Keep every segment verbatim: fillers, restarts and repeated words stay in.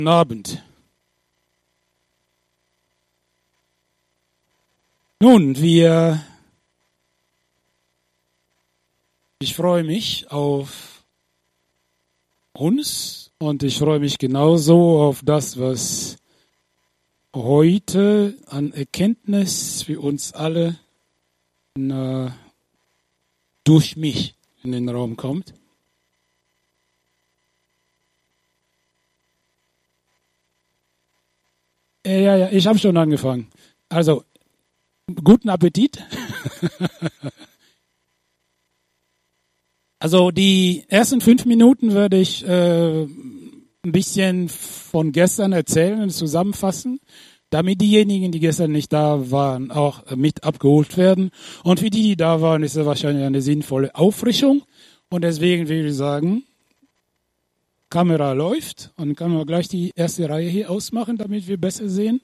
Guten Abend. Nun, wir, ich freue mich auf uns und ich freue mich genauso auf das, was heute an Erkenntnis für uns alle na, durch mich in den Raum kommt. Ja, ja, ich habe schon angefangen. Also, guten Appetit. Also, die ersten fünf Minuten werde ich äh, ein bisschen von gestern erzählen und zusammenfassen, damit diejenigen, die gestern nicht da waren, auch mit abgeholt werden. Und für die, die da waren, ist es wahrscheinlich eine sinnvolle Auffrischung. Und deswegen will ich sagen, Kamera läuft und dann können wir gleich die erste Reihe hier ausmachen, damit wir besser sehen.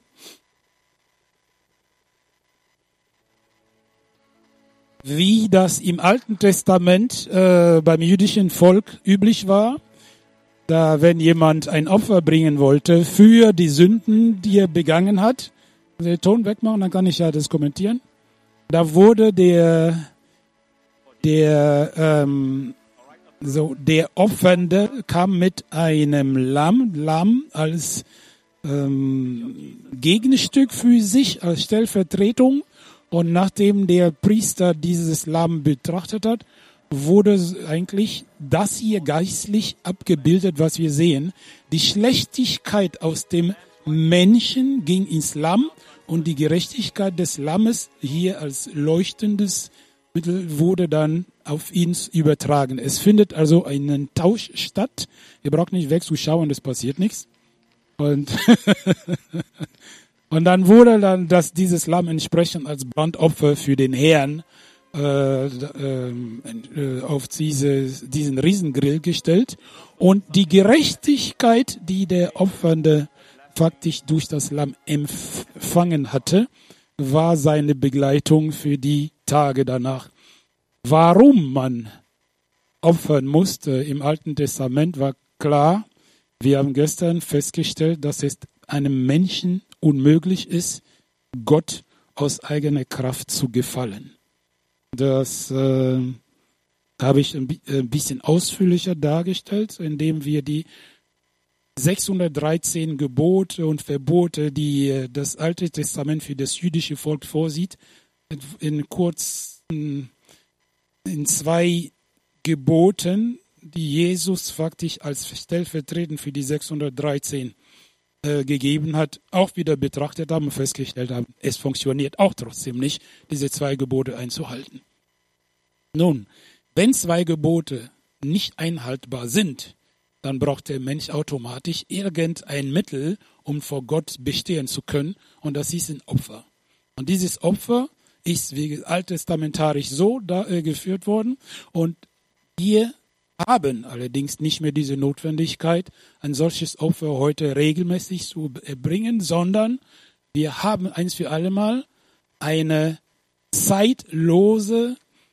Wie das im Alten Testament äh, beim jüdischen Volk üblich war, da wenn jemand ein Opfer bringen wollte für die Sünden, die er begangen hat, also den Ton wegmachen, dann kann ich ja das kommentieren. Da wurde der der ähm, So, der Opfernde kam mit einem Lamm, Lamm als ähm, Gegenstück für sich, als Stellvertretung. Und nachdem der Priester dieses Lamm betrachtet hat, wurde eigentlich das hier geistlich abgebildet, was wir sehen. Die Schlechtigkeit aus dem Menschen ging ins Lamm und die Gerechtigkeit des Lammes hier als leuchtendes Mittel wurde dann auf ihn übertragen. Es findet also einen Tausch statt. Ihr braucht nicht wegzuschauen, es passiert nichts. Und, und dann wurde dann das, dieses Lamm entsprechend als Brandopfer für den Herrn äh, äh, auf diese, diesen Riesengrill gestellt. Und die Gerechtigkeit, die der Opfernde faktisch durch das Lamm empfangen hatte, war seine Begleitung für die Tage danach. Warum man opfern musste im Alten Testament, war klar. Wir haben gestern festgestellt, dass es einem Menschen unmöglich ist, Gott aus eigener Kraft zu gefallen. Das äh, habe ich ein, ein bisschen ausführlicher dargestellt, indem wir die sechshundertdreizehn Gebote und Verbote, die das Alte Testament für das jüdische Volk vorsieht, in kurzen, in zwei Geboten, die Jesus faktisch als stellvertretend für die sechshundertdreizehn äh, gegeben hat, auch wieder betrachtet haben und festgestellt haben, es funktioniert auch trotzdem nicht, diese zwei Gebote einzuhalten. Nun, wenn zwei Gebote nicht einhaltbar sind, dann braucht der Mensch automatisch irgendein Mittel, um vor Gott bestehen zu können. Und das ist ein Opfer. Und dieses Opfer ist wie alttestamentarisch so da, äh, geführt worden. Und wir haben allerdings nicht mehr diese Notwendigkeit, ein solches Opfer heute regelmäßig zu erbringen, sondern wir haben eins für alle Mal eine zeitlose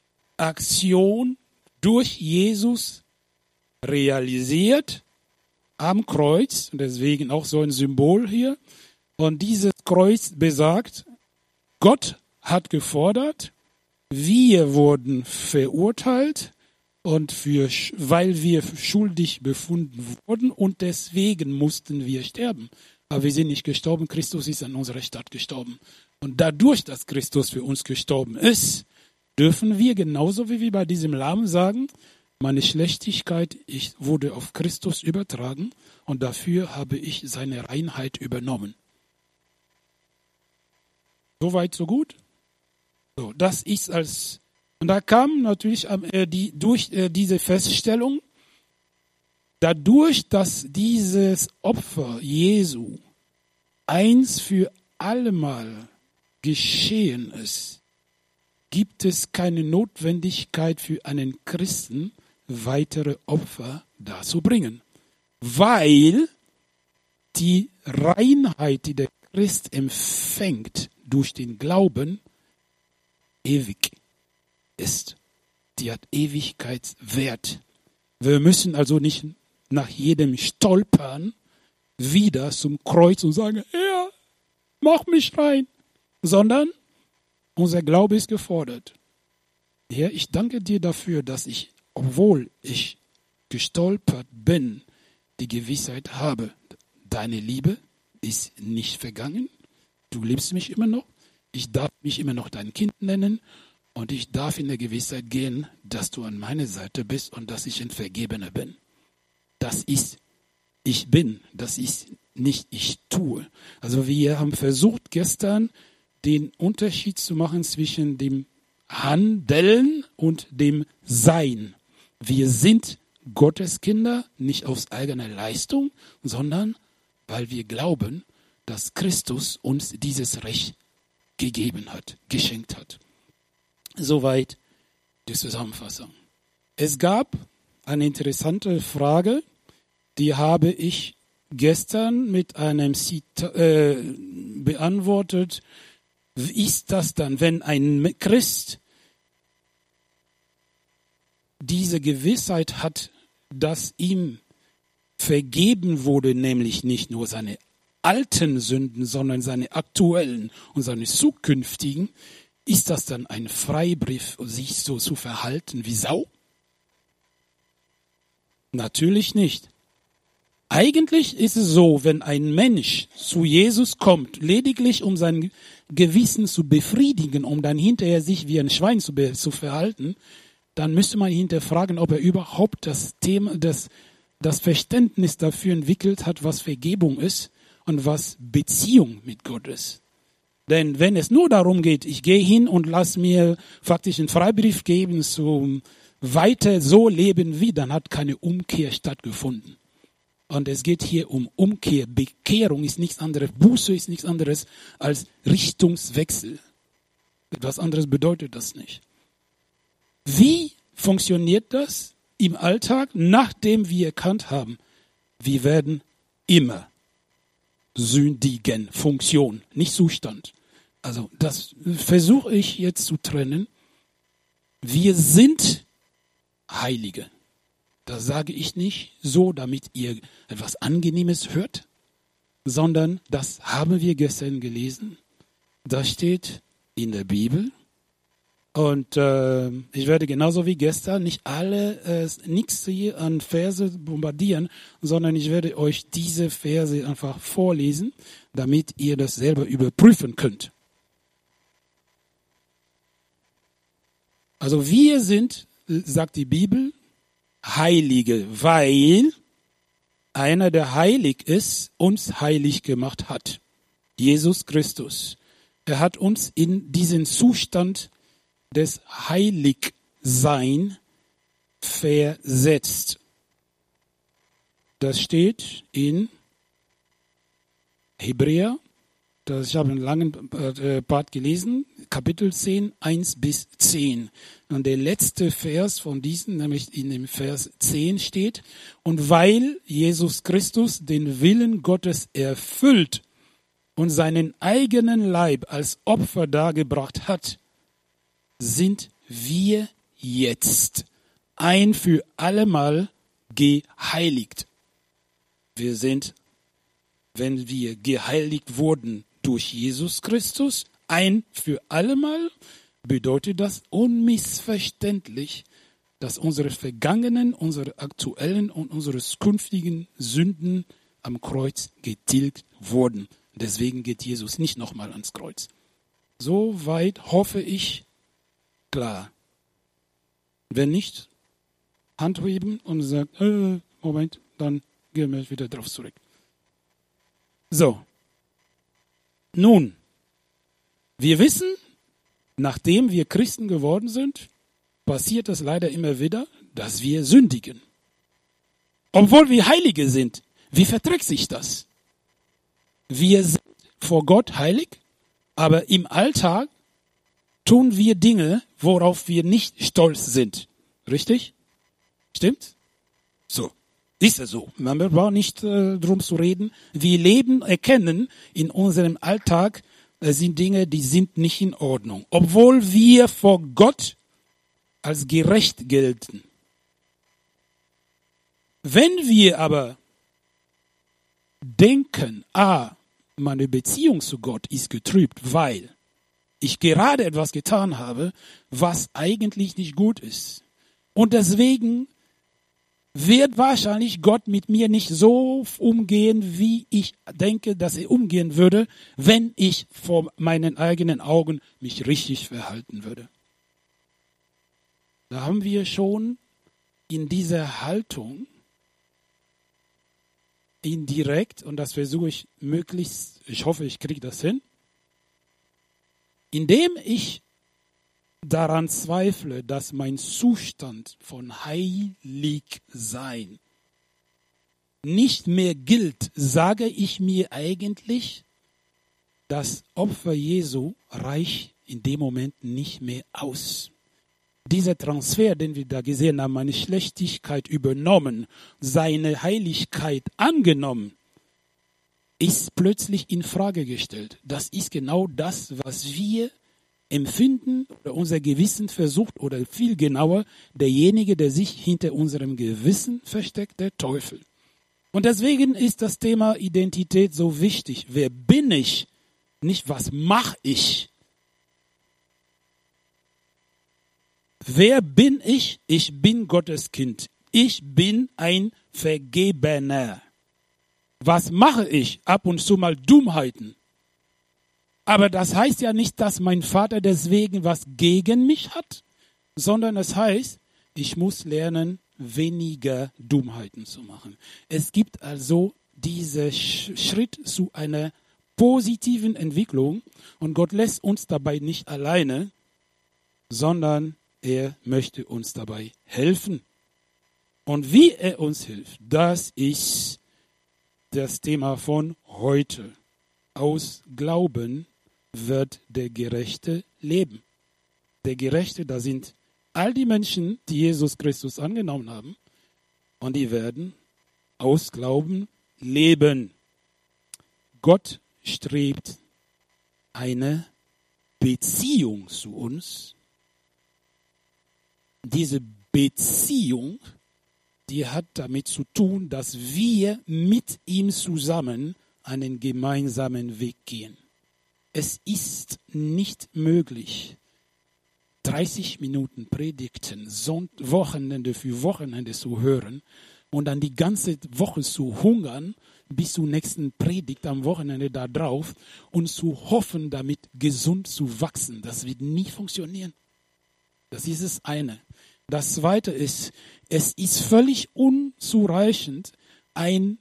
Aktion durch Jesus realisiert am Kreuz, und deswegen auch so ein Symbol hier. Und dieses Kreuz besagt, Gott hat gefordert, wir wurden verurteilt und für, weil wir schuldig befunden wurden und deswegen mussten wir sterben. Aber wir sind nicht gestorben, Christus ist an unserer Stadt gestorben. Und dadurch, dass Christus für uns gestorben ist, dürfen wir genauso wie wir bei diesem Lamm sagen, meine Schlechtigkeit, ich wurde auf Christus übertragen und dafür habe ich seine Reinheit übernommen. Soweit, so gut? So, das ist als, und da kam natürlich äh, die, durch äh, diese Feststellung, dadurch, dass dieses Opfer Jesu eins für allemal geschehen ist, gibt es keine Notwendigkeit für einen Christen, weitere Opfer darzubringen, weil die Reinheit, die der Christ empfängt durch den Glauben, ewig ist. Die hat Ewigkeitswert. Wir müssen also nicht nach jedem Stolpern wieder zum Kreuz und sagen, Herr, mach mich rein, sondern unser Glaube ist gefordert. Herr, ich danke dir dafür, dass ich, obwohl ich gestolpert bin, die Gewissheit habe, deine Liebe ist nicht vergangen, du liebst mich immer noch, ich darf mich immer noch dein Kind nennen und ich darf in der Gewissheit gehen, dass du an meiner Seite bist und dass ich ein Vergebener bin. Das ist ich bin, das ist nicht ich tue. Also wir haben versucht gestern den Unterschied zu machen zwischen dem Handeln und dem Sein. Wir sind Gottes Kinder nicht aus eigener Leistung, sondern weil wir glauben, dass Christus uns dieses Recht gegeben hat, geschenkt hat. Soweit die Zusammenfassung. Es gab eine interessante Frage, die habe ich gestern mit einem Zita- äh, beantwortet. Wie ist das dann, wenn ein Christ diese Gewissheit hat, dass ihm vergeben wurde, nämlich nicht nur seine alten Sünden, sondern seine aktuellen und seine zukünftigen, ist das dann ein Freibrief, sich so zu verhalten wie Sau? Natürlich nicht. Eigentlich ist es so, wenn ein Mensch zu Jesus kommt, lediglich um sein Gewissen zu befriedigen, um dann hinterher sich wie ein Schwein zu, be- zu verhalten, dann müsste man hinterfragen, ob er überhaupt das Thema, das, das Verständnis dafür entwickelt hat, was Vergebung ist und was Beziehung mit Gott ist. Denn wenn es nur darum geht, ich gehe hin und lass mir faktisch einen Freibrief geben zum weiter so leben wie, dann hat keine Umkehr stattgefunden. Und es geht hier um Umkehr. Bekehrung ist nichts anderes. Buße ist nichts anderes als Richtungswechsel. Etwas anderes bedeutet das nicht. Wie funktioniert das im Alltag, nachdem wir erkannt haben, wir werden immer sündigen. Funktion, nicht Zustand. Also das versuche ich jetzt zu trennen. Wir sind Heilige. Das sage ich nicht so, damit ihr etwas Angenehmes hört, sondern das haben wir gestern gelesen. Das steht in der Bibel. Und äh, ich werde genauso wie gestern nicht alle, äh, nichts hier an Verse bombardieren, sondern ich werde euch diese Verse einfach vorlesen, damit ihr das selber überprüfen könnt. Also wir sind, sagt die Bibel, Heilige, weil einer, der heilig ist, uns heilig gemacht hat. Jesus Christus. Er hat uns in diesen Zustand des Heiligsein versetzt. Das steht in Hebräer, das, ich habe einen langen Part gelesen, Kapitel zehn, eins bis zehn. Und der letzte Vers von diesen, nämlich in dem Vers zehn steht, und weil Jesus Christus den Willen Gottes erfüllt und seinen eigenen Leib als Opfer dargebracht hat, sind wir jetzt ein für allemal geheiligt. Wir sind, wenn wir geheiligt wurden durch Jesus Christus, ein für allemal, bedeutet das unmissverständlich, dass unsere vergangenen, unsere aktuellen und unsere künftigen Sünden am Kreuz getilgt wurden. Deswegen geht Jesus nicht nochmal ans Kreuz. Soweit hoffe ich, klar. Wenn nicht, Hand heben und sagt, äh, Moment, dann gehen wir wieder drauf zurück. So. Nun, wir wissen, nachdem wir Christen geworden sind, passiert es leider immer wieder, dass wir sündigen. Obwohl wir Heilige sind. Wie verträgt sich das? Wir sind vor Gott heilig, aber im Alltag tun wir Dinge, worauf wir nicht stolz sind. Richtig? Stimmt? So. Ist es so. Man braucht nicht äh, drum zu reden. Wir leben, erkennen in unserem Alltag, es sind Dinge, die sind nicht in Ordnung. Obwohl wir vor Gott als gerecht gelten. Wenn wir aber denken, ah, meine Beziehung zu Gott ist getrübt, weil ich gerade etwas getan habe, was eigentlich nicht gut ist. Und deswegen wird wahrscheinlich Gott mit mir nicht so umgehen, wie ich denke, dass er umgehen würde, wenn ich vor meinen eigenen Augen mich richtig verhalten würde. Da haben wir schon in dieser Haltung indirekt, und das versuche ich möglichst, ich hoffe, ich kriege das hin, indem ich daran zweifle, dass mein Zustand von Heiligsein nicht mehr gilt, sage ich mir eigentlich, das Opfer Jesu reicht in dem Moment nicht mehr aus. Dieser Transfer, den wir da gesehen haben, meine Schlechtigkeit übernommen, seine Heiligkeit angenommen, ist plötzlich in Frage gestellt. Das ist genau das, was wir empfinden oder unser Gewissen versucht, oder viel genauer, derjenige, der sich hinter unserem Gewissen versteckt, der Teufel. Und deswegen ist das Thema Identität so wichtig. Wer bin ich? Nicht, was mache ich? Wer bin ich? Ich bin Gottes Kind. Ich bin ein Vergebener. Was mache ich? Ab und zu mal Dummheiten. Aber das heißt ja nicht, dass mein Vater deswegen was gegen mich hat, sondern es heißt, ich muss lernen, weniger Dummheiten zu machen. Es gibt also diesen Schritt zu einer positiven Entwicklung und Gott lässt uns dabei nicht alleine, sondern er möchte uns dabei helfen. Und wie er uns hilft, das ist das Thema von heute. Aus Glauben wird der Gerechte leben. Der Gerechte, da sind all die Menschen, die Jesus Christus angenommen haben, und die werden aus Glauben leben. Gott strebt eine Beziehung zu uns. Diese Beziehung, die hat damit zu tun, dass wir mit ihm zusammen einen gemeinsamen Weg gehen. Es ist nicht möglich, dreißig Minuten Predigten, Wochenende für Wochenende zu hören und dann die ganze Woche zu hungern bis zur nächsten Predigt am Wochenende da drauf und zu hoffen, damit gesund zu wachsen. Das wird nie funktionieren. Das ist das eine. Das zweite ist, es ist völlig unzureichend, ein,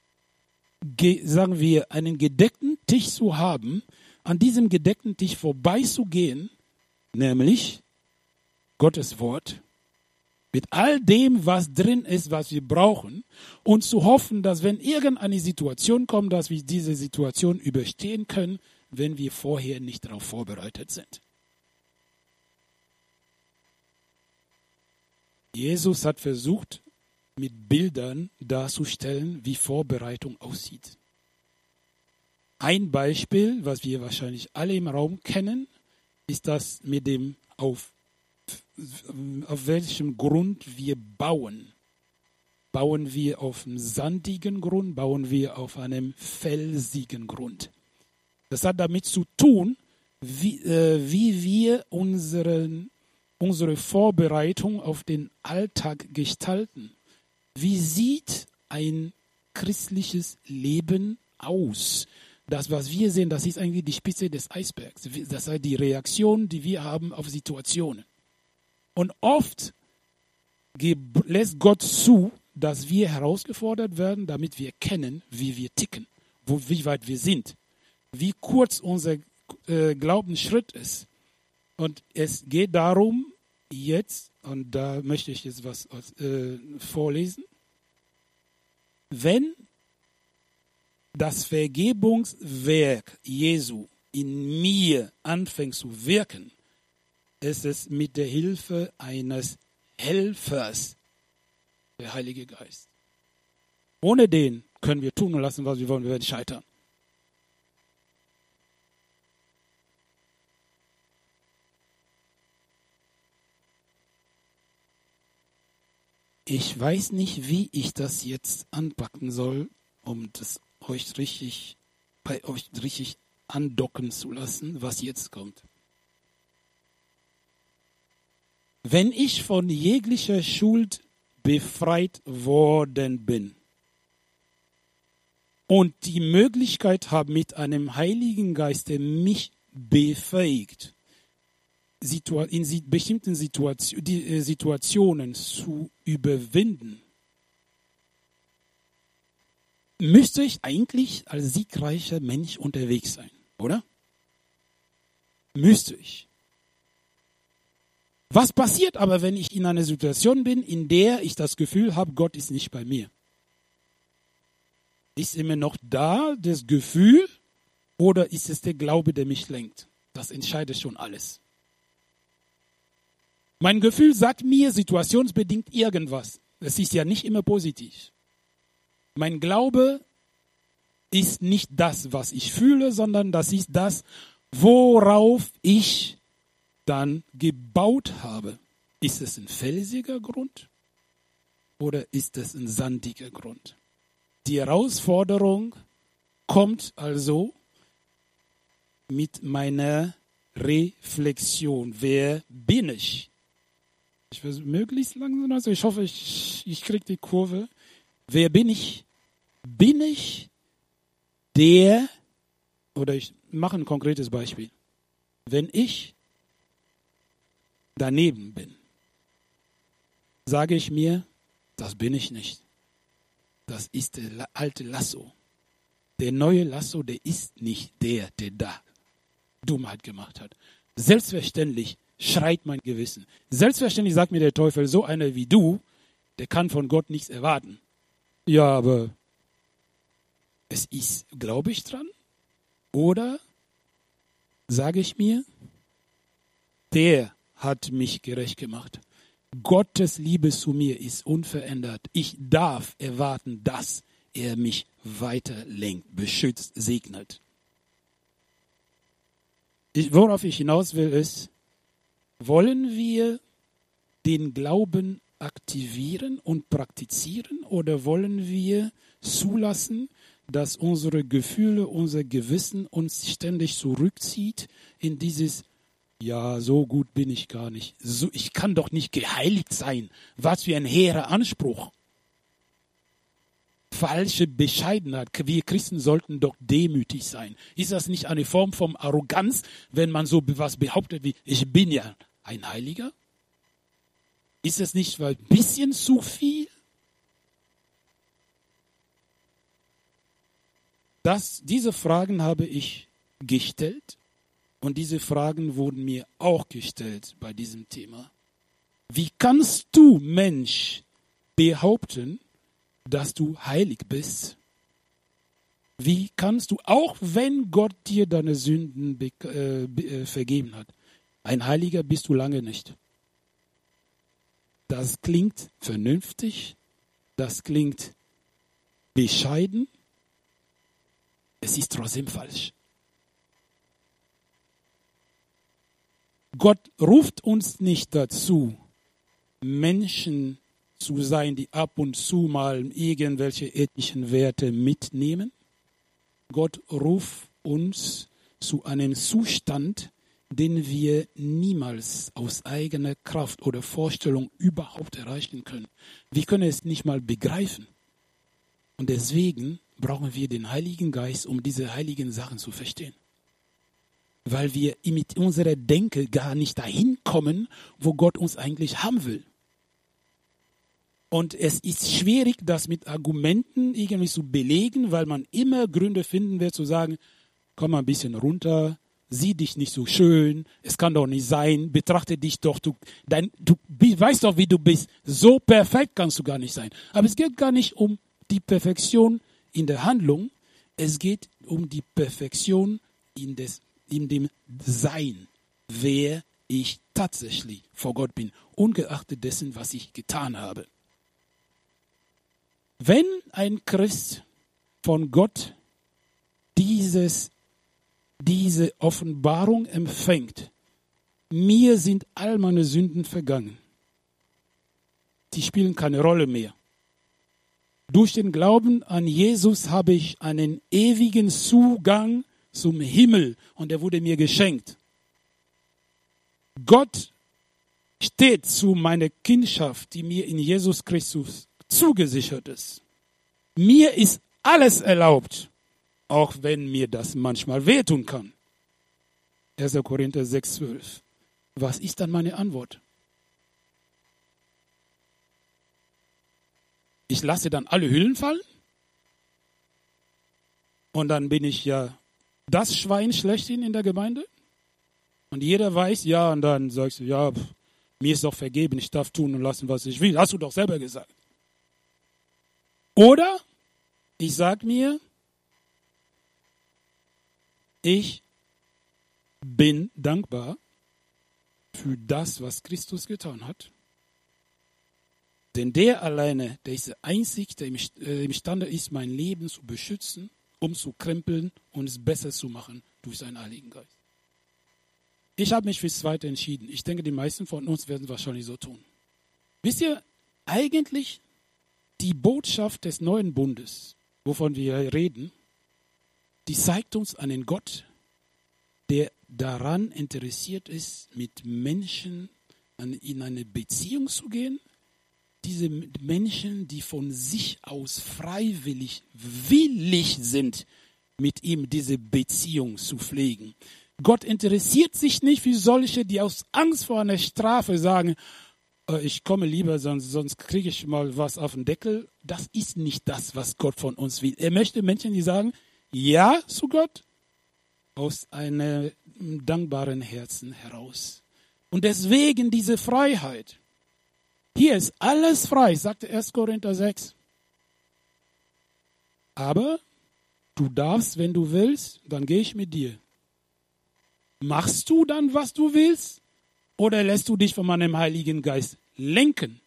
sagen wir, einen gedeckten Tisch zu haben, an diesem gedeckten Tisch vorbeizugehen, nämlich Gottes Wort, mit all dem, was drin ist, was wir brauchen, und zu hoffen, dass wenn irgendeine Situation kommt, dass wir diese Situation überstehen können, wenn wir vorher nicht darauf vorbereitet sind. Jesus hat versucht, mit Bildern darzustellen, wie Vorbereitung aussieht. Ein Beispiel, was wir wahrscheinlich alle im Raum kennen, ist das mit dem, auf, auf welchem Grund wir bauen. Bauen wir auf einem sandigen Grund, bauen wir auf einem felsigen Grund. Das hat damit zu tun, wie, äh, wie wir unseren unsere Vorbereitung auf den Alltag gestalten. Wie sieht ein christliches Leben aus? Das, was wir sehen, das ist eigentlich die Spitze des Eisbergs. Das heißt, die Reaktion, die wir haben auf Situationen. Und oft lässt Gott zu, dass wir herausgefordert werden, damit wir kennen, wie wir ticken, wo, wie weit wir sind, wie kurz unser äh, Glaubensschritt ist. Und es geht darum, jetzt, und da möchte ich jetzt was äh, vorlesen, wenn das Vergebungswerk Jesu in mir anfängt zu wirken, ist es mit der Hilfe eines Helfers, der Heilige Geist. Ohne den können wir tun und lassen, was wir wollen, wir werden scheitern. Ich weiß nicht, wie ich das jetzt anpacken soll, um das euch richtig, bei euch richtig andocken zu lassen, was jetzt kommt. Wenn ich von jeglicher Schuld befreit worden bin und die Möglichkeit habe, mit einem Heiligen Geist, der mich befähigt, in bestimmten Situationen zu überwinden, müsste ich eigentlich als siegreicher Mensch unterwegs sein, oder? Müsste ich. Was passiert aber, wenn ich in einer Situation bin, in der ich das Gefühl habe, Gott ist nicht bei mir? Ist immer noch da das Gefühl oder ist es der Glaube, der mich lenkt? Das entscheidet schon alles. Mein Gefühl sagt mir situationsbedingt irgendwas. Es ist ja nicht immer positiv. Mein Glaube ist nicht das, was ich fühle, sondern das ist das, worauf ich dann gebaut habe. Ist es ein felsiger Grund oder ist es ein sandiger Grund? Die Herausforderung kommt also mit meiner Reflexion. Wer bin ich? Ich will möglichst langsam, also ich hoffe, ich, ich kriege die Kurve. Wer bin ich? Bin ich der, oder ich mache ein konkretes Beispiel. Wenn ich daneben bin, sage ich mir, das bin ich nicht. Das ist der alte Lasso. Der neue Lasso, der ist nicht der, der da Dummheit gemacht hat. Selbstverständlich schreit mein Gewissen. Selbstverständlich sagt mir der Teufel, so einer wie du, der kann von Gott nichts erwarten. Ja, aber es ist, glaube ich dran? Oder sage ich mir, der hat mich gerecht gemacht. Gottes Liebe zu mir ist unverändert. Ich darf erwarten, dass er mich weiterlenkt, beschützt, segnet. Ich, worauf ich hinaus will, ist, wollen wir den Glauben aktivieren und praktizieren oder wollen wir zulassen, dass unsere Gefühle, unser Gewissen uns ständig zurückzieht in dieses, ja, so gut bin ich gar nicht. So, ich kann doch nicht geheiligt sein. Was für ein hehrer Anspruch. Falsche Bescheidenheit. Wir Christen sollten doch demütig sein. Ist das nicht eine Form von Arroganz, wenn man so was behauptet wie, ich bin ja ein Heiliger? Ist es nicht ein bisschen zu viel? Das, diese Fragen habe ich gestellt und diese Fragen wurden mir auch gestellt bei diesem Thema. Wie kannst du, Mensch, behaupten, dass du heilig bist? Wie kannst du, auch wenn Gott dir deine Sünden be- äh, be- äh, vergeben hat, ein Heiliger bist du lange nicht. Das klingt vernünftig, das klingt bescheiden, es ist trotzdem falsch. Gott ruft uns nicht dazu, Menschen zu sein, die ab und zu mal irgendwelche ethischen Werte mitnehmen. Gott ruft uns zu einem Zustand, den wir niemals aus eigener Kraft oder Vorstellung überhaupt erreichen können. Wir können es nicht mal begreifen. Und deswegen brauchen wir den Heiligen Geist, um diese heiligen Sachen zu verstehen. Weil wir mit unserer Denke gar nicht dahin kommen, wo Gott uns eigentlich haben will. Und es ist schwierig, das mit Argumenten irgendwie zu belegen, weil man immer Gründe finden wird, zu sagen, komm mal ein bisschen runter, sieh dich nicht so schön, es kann doch nicht sein, betrachte dich doch, du, dein, du weißt doch, wie du bist, so perfekt kannst du gar nicht sein. Aber es geht gar nicht um die Perfektion in der Handlung, es geht um die Perfektion in, des, in dem Sein, wer ich tatsächlich vor Gott bin, ungeachtet dessen, was ich getan habe. Wenn ein Christ von Gott dieses, diese Offenbarung empfängt, mir sind all meine Sünden vergangen. Die spielen keine Rolle mehr. Durch den Glauben an Jesus habe ich einen ewigen Zugang zum Himmel und er wurde mir geschenkt. Gott steht zu meiner Kindschaft, die mir in Jesus Christus zugesichert ist. Mir ist alles erlaubt, auch wenn mir das manchmal wehtun kann. erster Korinther sechs, zwölf. Was ist dann meine Antwort? Ich lasse dann alle Hüllen fallen? Und dann bin ich ja das Schwein schlechthin in der Gemeinde? Und jeder weiß, ja, und dann sagst du, ja, pff, mir ist doch vergeben, ich darf tun und lassen, was ich will. Hast du doch selber gesagt. Oder ich sage mir, ich bin dankbar für das, was Christus getan hat. Denn der alleine, der ist der Einzige, der imstande ist, mein Leben zu beschützen, umzukrempeln und es besser zu machen durch seinen Heiligen Geist. Ich habe mich fürs Zweite entschieden. Ich denke, die meisten von uns werden es wahrscheinlich so tun. Wisst ihr, eigentlich die Botschaft des neuen Bundes, wovon wir reden, die zeigt uns einen Gott, der daran interessiert ist, mit Menschen in eine Beziehung zu gehen. Diese Menschen, die von sich aus freiwillig, willig sind, mit ihm diese Beziehung zu pflegen. Gott interessiert sich nicht für solche, die aus Angst vor einer Strafe sagen, äh, ich komme lieber, sonst, sonst kriege ich mal was auf den Deckel. Das ist nicht das, was Gott von uns will. Er möchte Menschen, die sagen, ja zu Gott, aus einem dankbaren Herzen heraus. Und deswegen diese Freiheit. Hier ist alles frei, sagte erster Korinther sechs. Aber du darfst, wenn du willst, dann gehe ich mit dir. Machst du dann, was du willst? Oder lässt du dich von meinem Heiligen Geist lenken?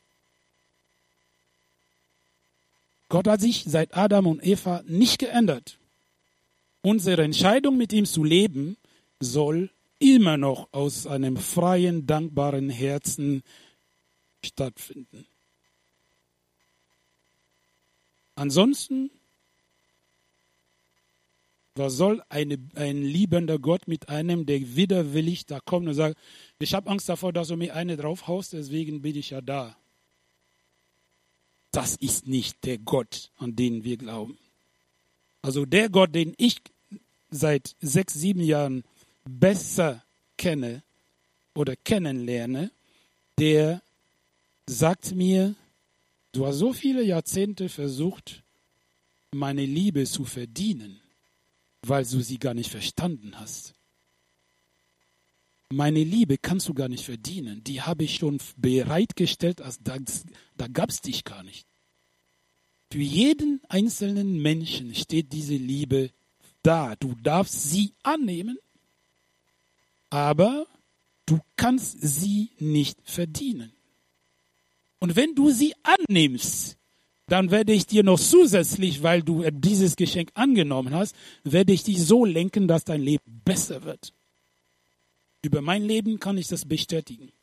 Gott hat sich seit Adam und Eva nicht geändert. Unsere Entscheidung, mit ihm zu leben, soll immer noch aus einem freien, dankbaren Herzen stattfinden. Ansonsten, was soll eine, ein liebender Gott mit einem, der widerwillig da kommt und sagt, ich habe Angst davor, dass du mir eine draufhaust, deswegen bin ich ja da. Das ist nicht der Gott, an den wir glauben. Also der Gott, den ich seit sechs, sieben Jahren besser kenne oder kennenlerne, der sagt mir, du hast so viele Jahrzehnte versucht, meine Liebe zu verdienen, weil du sie gar nicht verstanden hast. Meine Liebe kannst du gar nicht verdienen. Die habe ich schon bereitgestellt, als da, da gab es dich gar nicht. Für jeden einzelnen Menschen steht diese Liebe da. Du darfst sie annehmen, aber du kannst sie nicht verdienen. Und wenn du sie annimmst, dann werde ich dir noch zusätzlich, weil du dieses Geschenk angenommen hast, werde ich dich so lenken, dass dein Leben besser wird. Über mein Leben kann ich das bestätigen.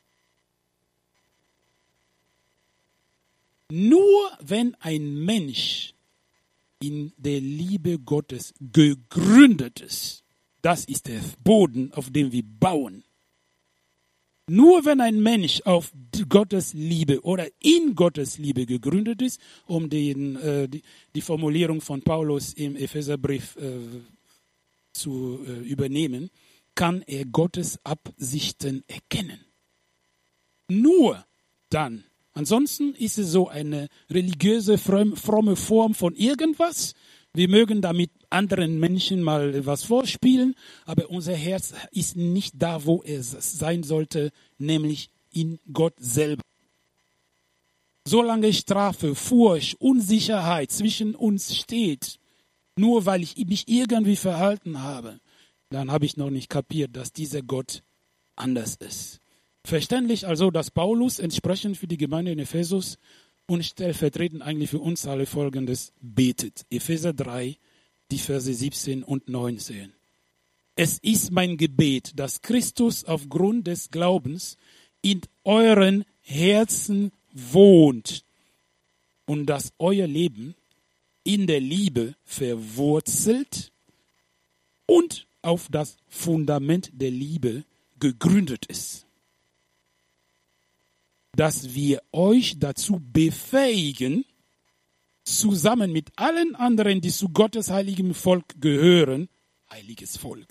Nur wenn ein Mensch in der Liebe Gottes gegründet ist, das ist der Boden, auf dem wir bauen. Nur wenn ein Mensch auf Gottes Liebe oder in Gottes Liebe gegründet ist, um den, äh, die, die Formulierung von Paulus im Epheserbrief äh, zu äh, übernehmen, kann er Gottes Absichten erkennen. Nur dann. Ansonsten ist es so eine religiöse, fromme Form von irgendwas. Wir mögen damit anderen Menschen mal was vorspielen, aber unser Herz ist nicht da, wo es sein sollte, nämlich in Gott selber. Solange Strafe, Furcht, Unsicherheit zwischen uns steht, nur weil ich mich irgendwie verhalten habe, dann habe ich noch nicht kapiert, dass dieser Gott anders ist. Verständlich also, dass Paulus entsprechend für die Gemeinde in Ephesus und stellvertretend eigentlich für uns alle Folgendes betet. Epheser drei, die Verse siebzehn und neunzehn. Es ist mein Gebet, dass Christus aufgrund des Glaubens in euren Herzen wohnt und dass euer Leben in der Liebe verwurzelt und auf das Fundament der Liebe gegründet ist. Dass wir euch dazu befähigen, zusammen mit allen anderen, die zu Gottes heiligem Volk gehören, heiliges Volk,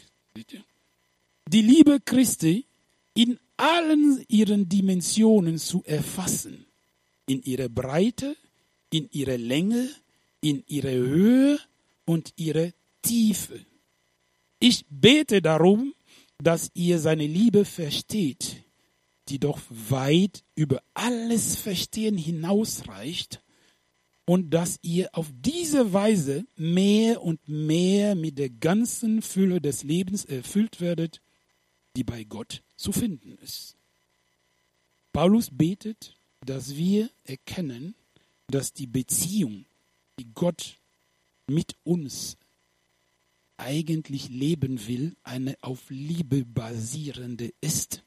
die Liebe Christi in allen ihren Dimensionen zu erfassen. In ihrer Breite, in ihrer Länge, in ihrer Höhe und ihrer Tiefe. Ich bete darum, dass ihr seine Liebe versteht, die doch weit über alles Verstehen hinausreicht, und dass ihr auf diese Weise mehr und mehr mit der ganzen Fülle des Lebens erfüllt werdet, die bei Gott zu finden ist. Paulus betet, dass wir erkennen, dass die Beziehung, die Gott mit uns eigentlich leben will, eine auf Liebe basierende ist.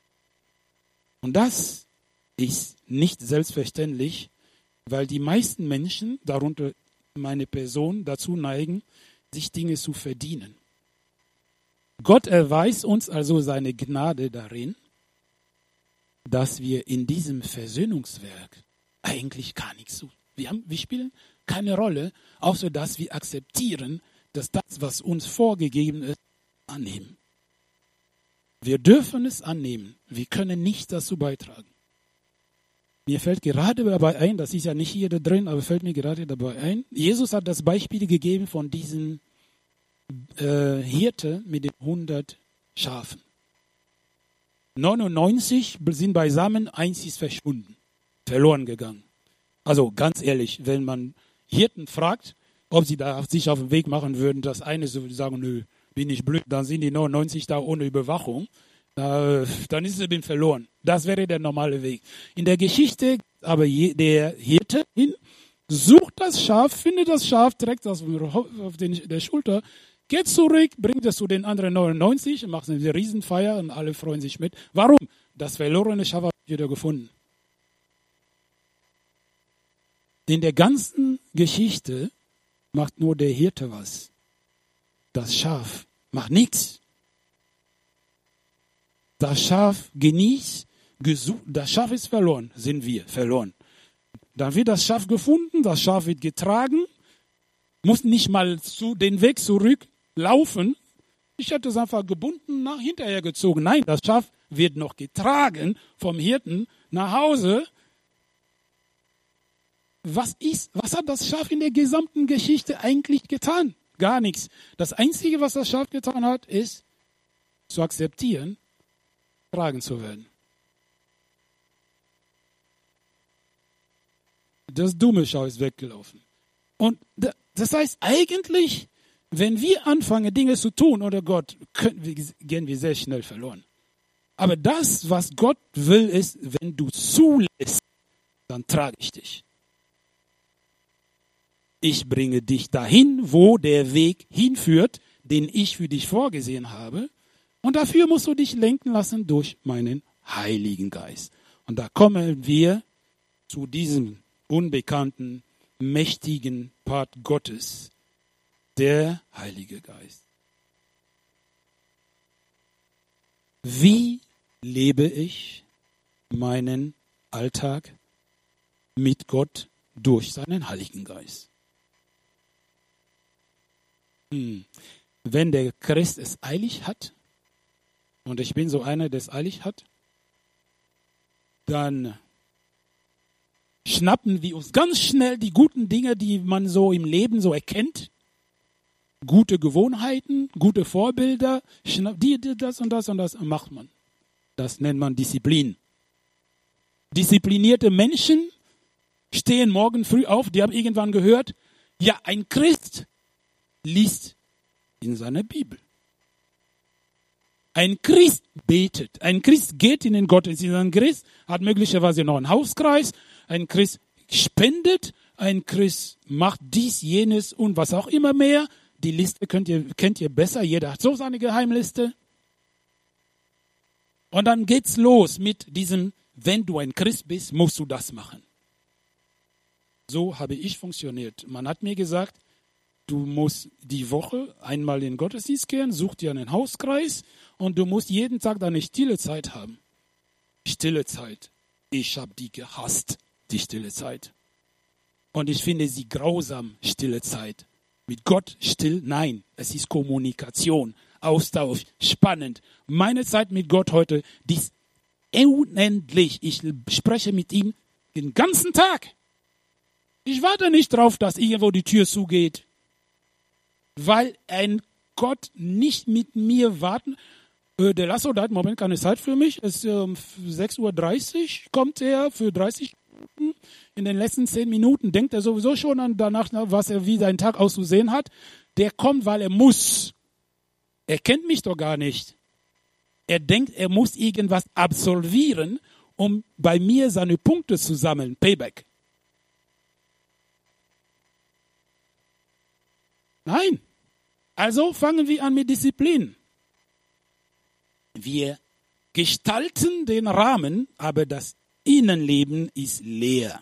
Und das ist nicht selbstverständlich, weil die meisten Menschen, darunter meine Person, dazu neigen, sich Dinge zu verdienen. Gott erweist uns also seine Gnade darin, dass wir in diesem Versöhnungswerk eigentlich gar nichts tun. Wir, haben, wir spielen keine Rolle, außer dass wir akzeptieren, dass das, was uns vorgegeben ist, annehmen. Wir dürfen es annehmen. Wir können nichts dazu beitragen. Mir fällt gerade dabei ein, das ist ja nicht hier da drin, aber fällt mir gerade dabei ein, Jesus hat das Beispiel gegeben von diesem äh, Hirte mit den hundert Schafen. neunundneunzig sind beisammen, eins ist verschwunden, verloren gegangen. Also ganz ehrlich, wenn man Hirten fragt, ob sie da sich auf den Weg machen würden, das eine so sagen, nö, bin ich blöd, dann sind die neunundneunzig da ohne Überwachung. Uh, dann ist es eben verloren. Das wäre der normale Weg. In der Geschichte aber je, der Hirte hin, sucht das Schaf, findet das Schaf, trägt das auf den, der Schulter, geht zurück, bringt es zu den anderen neunundneunzig und macht eine Riesenfeier und alle freuen sich mit. Warum? Das verlorene Schaf hat wieder gefunden. In der ganzen Geschichte macht nur der Hirte was. Das Schaf macht nichts. Das Schaf genießt, gesucht, das Schaf ist verloren, sind wir verloren. Dann wird das Schaf gefunden, das Schaf wird getragen, muss nicht mal zu den Weg zurücklaufen. Ich hätte es einfach gebunden, nach hinterher gezogen. Nein, das Schaf wird noch getragen vom Hirten nach Hause. Was ist, was hat das Schaf in der gesamten Geschichte eigentlich getan? Gar nichts. Das Einzige, was das Schaf getan hat, ist zu akzeptieren, getragen zu werden. Das dumme Schaf ist weggelaufen. Und das heißt eigentlich, wenn wir anfangen, Dinge zu tun oder Gott, können wir, gehen wir sehr schnell verloren. Aber das, was Gott will, ist, wenn du zulässt, dann trage ich dich. Ich bringe dich dahin, wo der Weg hinführt, den ich für dich vorgesehen habe. Und dafür musst du dich lenken lassen durch meinen Heiligen Geist. Und da kommen wir zu diesem unbekannten, mächtigen Part Gottes, der Heilige Geist. Wie lebe ich meinen Alltag mit Gott durch seinen Heiligen Geist? Hm. Wenn der Christ es eilig hat, und ich bin so einer, der es eilig hat, dann schnappen wir uns ganz schnell die guten Dinge, die man so im Leben so erkennt. Gute Gewohnheiten, gute Vorbilder, die, die, das und das und das macht man. Das nennt man Disziplin. Disziplinierte Menschen stehen morgen früh auf, die haben irgendwann gehört, ja, ein Christ liest in seiner Bibel. Ein Christ betet, ein Christ geht in den Gottesdienst, ein Christ hat möglicherweise noch einen Hauskreis, ein Christ spendet, ein Christ macht dies, jenes und was auch immer mehr. Die Liste könnt ihr, kennt ihr besser, jeder hat so seine Geheimliste. Und dann geht's los mit diesem, wenn du ein Christ bist, musst du das machen. So habe ich funktioniert. Man hat mir gesagt, du musst die Woche einmal in den Gottesdienst gehen, such dir einen Hauskreis und du musst jeden Tag deine stille Zeit haben. Stille Zeit. Ich habe die gehasst, die stille Zeit. Und ich finde sie grausam, stille Zeit. Mit Gott still? Nein, es ist Kommunikation, Austausch, spannend. Meine Zeit mit Gott heute, die ist unendlich. Ich spreche mit ihm den ganzen Tag. Ich warte nicht drauf, dass irgendwo die Tür zugeht. Weil ein Gott nicht mit mir warten. Äh, der Lasso, der hat im Moment keine Zeit für mich. Es ist um sechs Uhr dreißig, kommt er für dreißig Minuten. In den letzten zehn Minuten denkt er sowieso schon an danach, was er wie sein Tag auszusehen hat. Der kommt, weil er muss. Er kennt mich doch gar nicht. Er denkt, er muss irgendwas absolvieren, um bei mir seine Punkte zu sammeln. Payback. Nein. Also fangen wir an mit Disziplin. Wir gestalten den Rahmen, aber das Innenleben ist leer.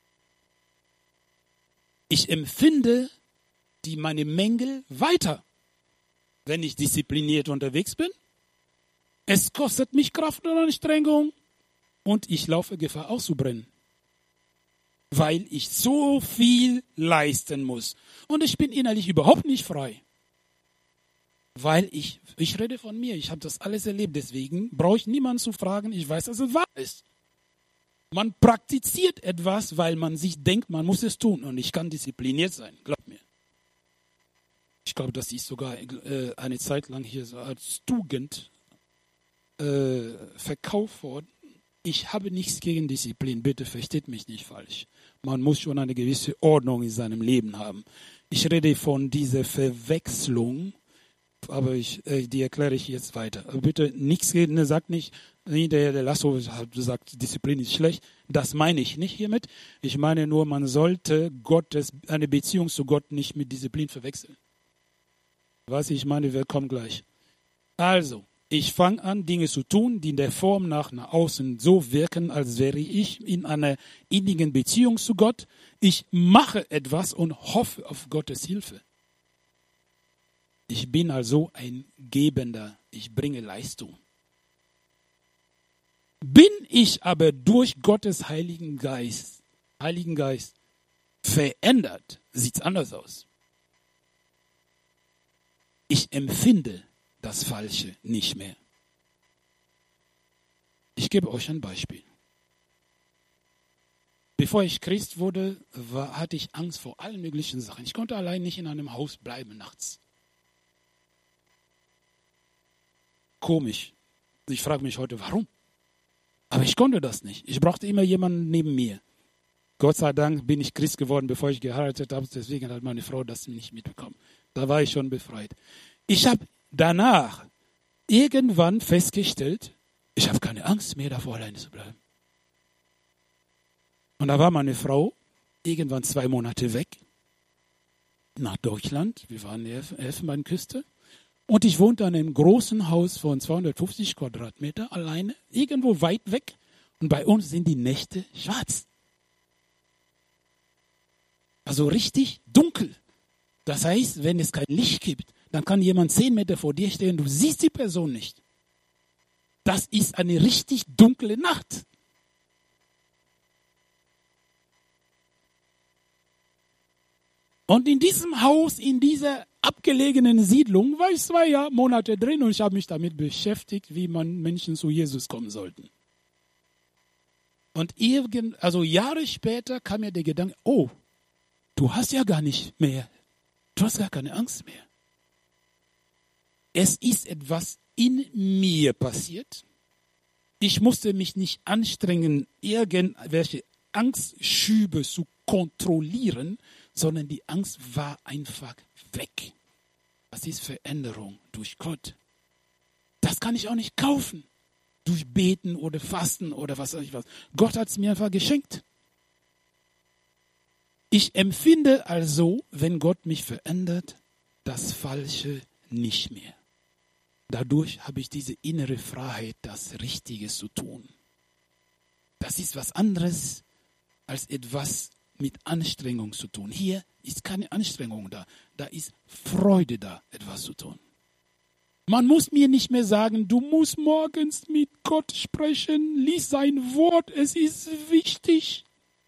Ich empfinde die meine Mängel weiter, wenn ich diszipliniert unterwegs bin. Es kostet mich Kraft und Anstrengung und ich laufe Gefahr auszubrennen, weil ich so viel leisten muss. Und ich bin innerlich überhaupt nicht frei. Weil ich, ich rede von mir, ich habe das alles erlebt, deswegen brauche ich niemanden zu fragen, ich weiß, dass es wahr ist. Man praktiziert etwas, weil man sich denkt, man muss es tun und ich kann diszipliniert sein, glaub mir. Ich glaube, das ist sogar äh, eine Zeit lang hier so als Tugend äh, verkauft worden. Ich habe nichts gegen Disziplin, bitte versteht mich nicht falsch. Man muss schon eine gewisse Ordnung in seinem Leben haben. Ich rede von dieser Verwechslung, aber ich, äh, die erkläre ich jetzt weiter. Aber bitte nichts gegen, sagt nicht, hinterher der Lasso sagt, Disziplin ist schlecht. Das meine ich nicht hiermit. Ich meine nur, man sollte Gottes, eine Beziehung zu Gott nicht mit Disziplin verwechseln. Was ich meine, wir kommen gleich. Also, ich fange an, Dinge zu tun, die in der Form nach, nach außen so wirken, als wäre ich in einer innigen Beziehung zu Gott. Ich mache etwas und hoffe auf Gottes Hilfe. Ich bin also ein Gebender. Ich bringe Leistung. Bin ich aber durch Gottes Heiligen Geist, Heiligen Geist verändert, sieht es anders aus. Ich empfinde das Falsche nicht mehr. Ich gebe euch ein Beispiel. Bevor ich Christ wurde, war, hatte ich Angst vor allen möglichen Sachen. Ich konnte allein nicht in einem Haus bleiben nachts. Komisch. Ich frage mich heute, warum? Aber ich konnte das nicht. Ich brauchte immer jemanden neben mir. Gott sei Dank bin ich Christ geworden, bevor ich geheiratet habe. Deswegen hat meine Frau das nicht mitbekommen. Da war ich schon befreit. Ich habe danach irgendwann festgestellt, ich habe keine Angst mehr davor, alleine zu bleiben. Und da war meine Frau irgendwann zwei Monate weg nach Deutschland. Wir waren an der Elfenbeinküste. Und ich wohnte in einem großen Haus von zweihundertfünfzig Quadratmeter alleine, irgendwo weit weg. Und bei uns sind die Nächte schwarz. Also richtig dunkel. Das heißt, wenn es kein Licht gibt, dann kann jemand zehn Meter vor dir stehen, du siehst die Person nicht. Das ist eine richtig dunkle Nacht. Und in diesem Haus, in dieser abgelegenen Siedlung, war ich zwei Jahr, Monate drin und ich habe mich damit beschäftigt, wie man Menschen zu Jesus kommen sollten. Und irgend, also Jahre später kam mir der Gedanke, oh, du hast ja gar nicht mehr, du hast gar keine Angst mehr. Es ist etwas in mir passiert. Ich musste mich nicht anstrengen, irgendwelche Angstschübe zu kontrollieren, sondern die Angst war einfach weg. Das ist Veränderung durch Gott. Das kann ich auch nicht kaufen. Durch Beten oder Fasten oder was weiß ich was. Gott hat es mir einfach geschenkt. Ich empfinde also, wenn Gott mich verändert, das Falsche nicht mehr. Dadurch habe ich diese innere Freiheit, das Richtige zu tun. Das ist was anderes als etwas mit Anstrengung zu tun. Hier ist keine Anstrengung da. Da ist Freude da, etwas zu tun. Man muss mir nicht mehr sagen, du musst morgens mit Gott sprechen, lies sein Wort, es ist wichtig.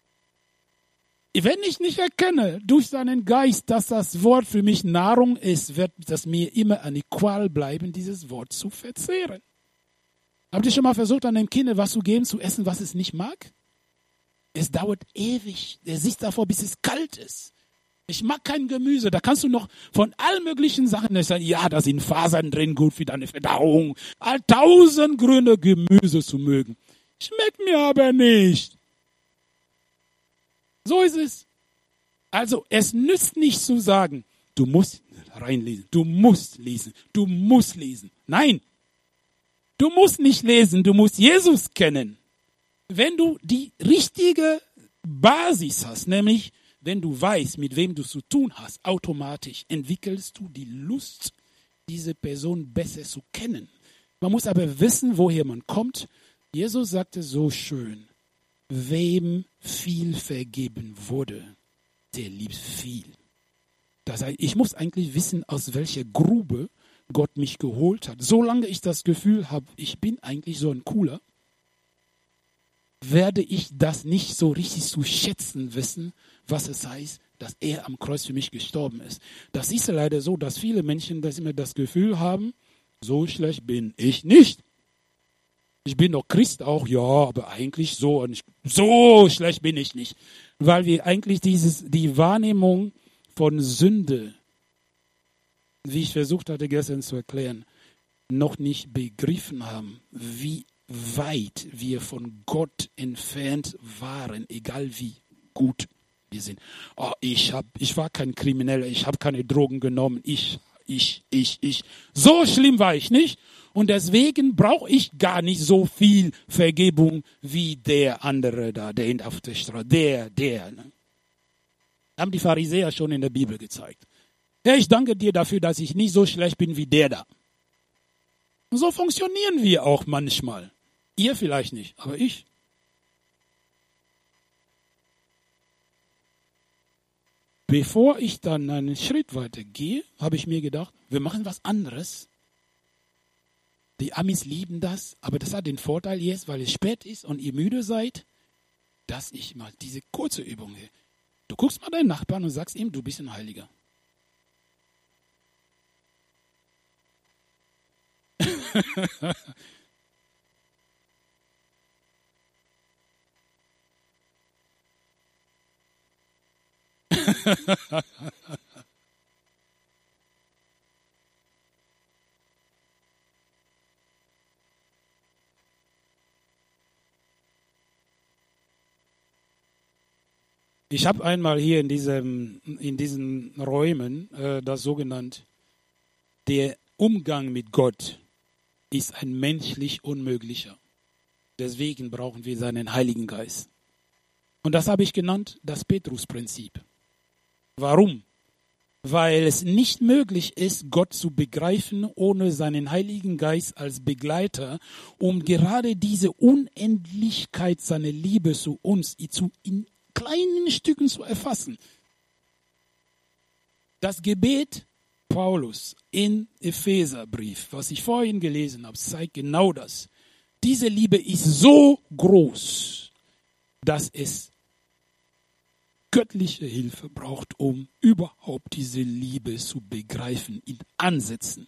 Wenn ich nicht erkenne durch seinen Geist, dass das Wort für mich Nahrung ist, wird das mir immer eine Qual bleiben, dieses Wort zu verzehren. Habt ihr schon mal versucht, einem Kind was zu geben, zu essen, was es nicht mag? Es dauert ewig. Er sitzt davor, bis es kalt ist. Ich mag kein Gemüse. Da kannst du noch von allen möglichen Sachen sagen, ja, da sind Fasern drin, gut für deine Verdauung. All tausend Gründe, Gemüse zu mögen. Schmeckt mir aber nicht. So ist es. Also, es nützt nicht zu sagen, du musst reinlesen, du musst lesen, du musst lesen. Nein, du musst nicht lesen, du musst Jesus kennen. Wenn du die richtige Basis hast, nämlich wenn du weißt, mit wem du zu tun hast, automatisch entwickelst du die Lust, diese Person besser zu kennen. Man muss aber wissen, woher man kommt. Jesus sagte so schön, wem viel vergeben wurde, der liebt viel. Das heißt, ich muss eigentlich wissen, aus welcher Grube Gott mich geholt hat. Solange ich das Gefühl habe, ich bin eigentlich so ein Cooler, werde ich das nicht so richtig zu schätzen wissen, was es heißt, dass er am Kreuz für mich gestorben ist. Das ist leider so, dass viele Menschen das immer das Gefühl haben, so schlecht bin ich nicht. Ich bin doch Christ auch, ja, aber eigentlich so, so schlecht bin ich nicht. Weil wir eigentlich dieses, die Wahrnehmung von Sünde, wie ich versucht hatte gestern zu erklären, noch nicht begriffen haben, wie weit wir von Gott entfernt waren, egal wie gut wir sind. Oh, ich hab, ich war kein Krimineller, ich habe keine Drogen genommen, ich, ich, ich, ich. So schlimm war ich nicht und deswegen brauche ich gar nicht so viel Vergebung wie der andere da, der auf der Straße, der, der. Ne? Haben die Pharisäer schon in der Bibel gezeigt. Ja, ich danke dir dafür, dass ich nicht so schlecht bin wie der da. Und so funktionieren wir auch manchmal. Ihr vielleicht nicht, aber ich. Bevor ich dann einen Schritt weiter gehe, habe ich mir gedacht, wir machen was anderes. Die Amis lieben das, aber das hat den Vorteil jetzt, weil es spät ist und ihr müde seid, dass ich mal diese kurze Übung gehe. Du guckst mal deinen Nachbarn und sagst ihm, du bist ein Heiliger. Ich habe einmal hier in, diesem, in diesen Räumen äh, das sogenannt, der Umgang mit Gott ist ein menschlich unmöglicher. Deswegen brauchen wir seinen Heiligen Geist. Und das habe ich genannt, das Petrus-Prinzip. Warum? Weil es nicht möglich ist, Gott zu begreifen, ohne seinen Heiligen Geist als Begleiter, um gerade diese Unendlichkeit seiner Liebe zu uns zu in kleinen Stücken zu erfassen. Das Gebet Paulus in Epheserbrief, was ich vorhin gelesen habe, zeigt genau das. Diese Liebe ist so groß, dass es göttliche Hilfe braucht, um überhaupt diese Liebe zu begreifen, in Ansätzen.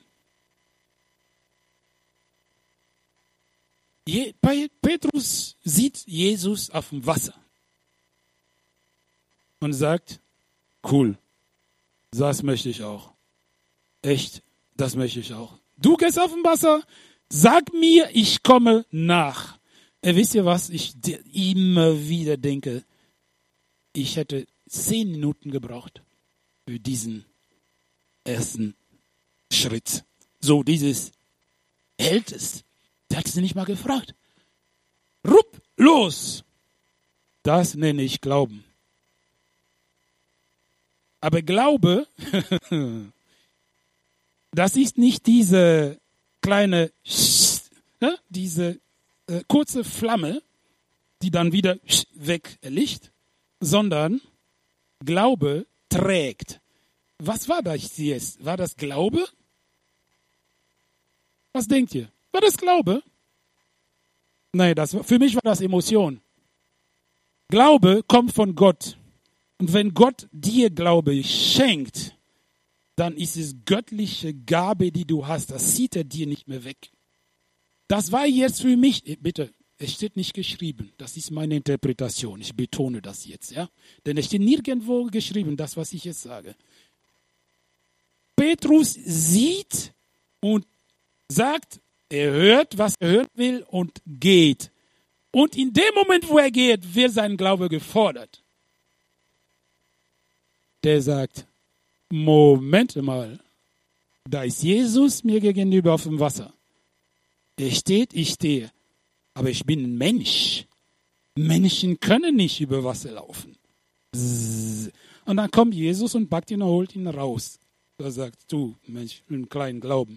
Je, bei Petrus sieht Jesus auf dem Wasser und sagt, cool, das möchte ich auch. Echt, das möchte ich auch. Du gehst auf dem Wasser, sag mir, ich komme nach. Äh, wisst ihr was, ich immer wieder denke, ich hätte zehn Minuten gebraucht für diesen ersten Schritt. So dieses hält es. Der hat sie nicht mal gefragt. Rupp, los. Das nenne ich Glauben. Aber Glaube, das ist nicht diese kleine, diese äh, kurze Flamme, die dann wieder weg erlicht, sondern Glaube trägt. Was war das jetzt? War das Glaube? Was denkt ihr? War das Glaube? Nein, das, für mich war das Emotion. Glaube kommt von Gott. Und wenn Gott dir Glaube schenkt, dann ist es göttliche Gabe, die du hast. Das zieht er dir nicht mehr weg. Das war jetzt für mich, bitte, es steht nicht geschrieben. Das ist meine Interpretation. Ich betone das jetzt, ja. Denn es steht nirgendwo geschrieben, das, was ich jetzt sage. Petrus sieht und sagt, er hört, was er hören will und geht. Und in dem Moment, wo er geht, wird sein Glaube gefordert. Der sagt, Moment mal, da ist Jesus mir gegenüber auf dem Wasser. Er steht, ich stehe. Aber ich bin ein Mensch. Menschen können nicht über Wasser laufen. Und dann kommt Jesus und packt ihn und holt ihn raus. Da sagt, du Mensch, einen kleinen Glauben.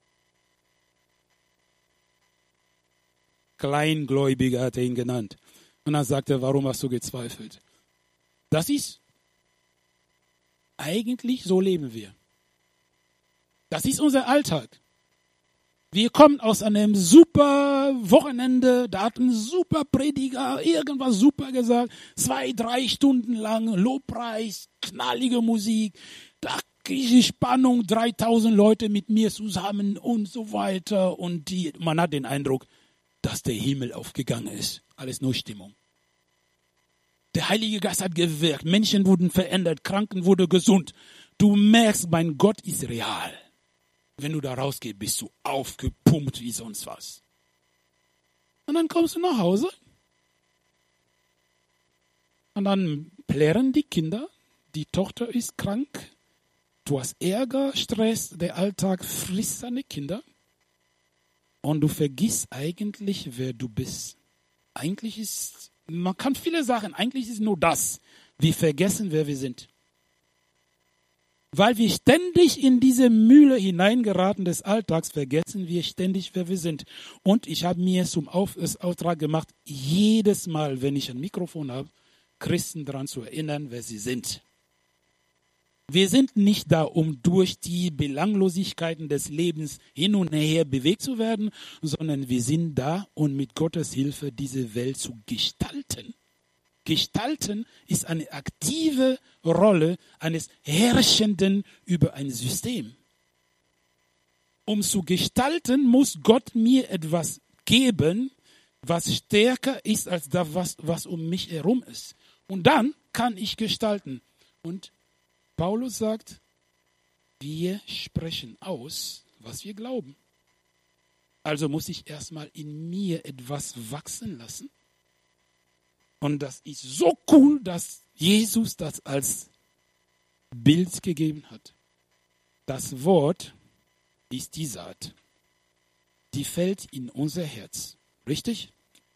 Kleingläubiger hat er ihn genannt. Und dann sagt er, warum hast du gezweifelt? Das ist eigentlich, so leben wir. Das ist unser Alltag. Wir kommen aus einem super Wochenende, da hat ein super Prediger irgendwas super gesagt, zwei, drei Stunden lang Lobpreis, knallige Musik, da kriege ich Spannung, dreitausend Leute mit mir zusammen und so weiter. Und die, man hat den Eindruck, dass der Himmel aufgegangen ist. Alles nur Stimmung. Der Heilige Geist hat gewirkt, Menschen wurden verändert, Kranken wurden gesund. Du merkst, mein Gott ist real. Wenn du da rausgehst, bist du aufgepumpt wie sonst was. Und dann kommst du nach Hause. Und dann plären die Kinder, die Tochter ist krank. Du hast Ärger, Stress, der Alltag frisst seine Kinder. Und du vergisst eigentlich, wer du bist. Eigentlich ist, man kann viele Sachen, eigentlich ist nur das. Wir vergessen, wer wir sind. Weil wir ständig in diese Mühle hineingeraten des Alltags, vergessen wir ständig, wer wir sind. Und ich habe mir zum Auftrag gemacht, jedes Mal, wenn ich ein Mikrofon habe, Christen daran zu erinnern, wer sie sind. Wir sind nicht da, um durch die Belanglosigkeiten des Lebens hin und her bewegt zu werden, sondern wir sind da, um mit Gottes Hilfe diese Welt zu gestalten. Gestalten ist eine aktive Rolle eines Herrschenden über ein System. Um zu gestalten, muss Gott mir etwas geben, was stärker ist als das, was, was um mich herum ist. Und dann kann ich gestalten. Und Paulus sagt, wir sprechen aus, was wir glauben. Also muss ich erstmal in mir etwas wachsen lassen. Und das ist so cool, dass Jesus das als Bild gegeben hat. Das Wort ist die Saat. Die fällt in unser Herz. Richtig?